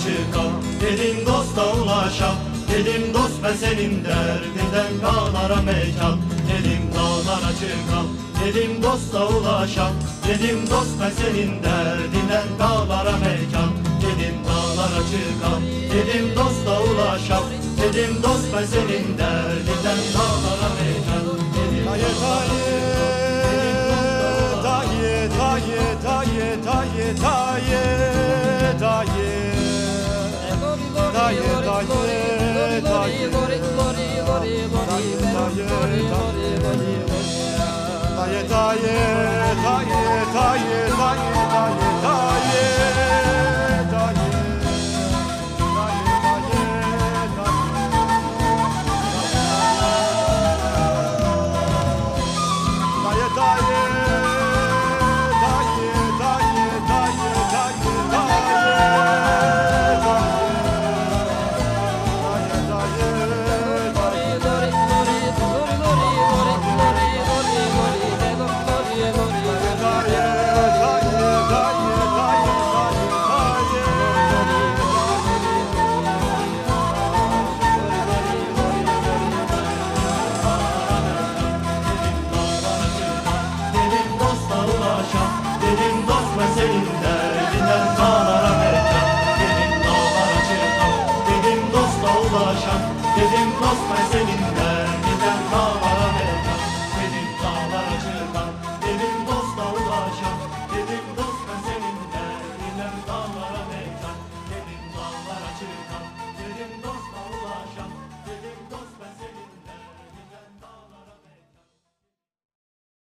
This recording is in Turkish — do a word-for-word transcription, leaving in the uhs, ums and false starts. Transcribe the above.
çıkam, dedim dosta ulaşam. Dedim dost ben senin derdinden dağlara mekan. Dedim dağlara çıkam, dedim dosta ulaşam. Dedim dost ben senin derdinden dağlara mekan. Dedim dağlara çıkam, dedim dosta ulaşam. Dedim dost ben senin derdinden dağlara mekan. Dedim dağlara çıkam, Daye, daye, daye, daye, daye, daye, daye, daye, dedim dost ben senin derdinden dağlara mekan. Dedim dağlara çıkam, dedim dosta ulaşam. Dedim dost ben senin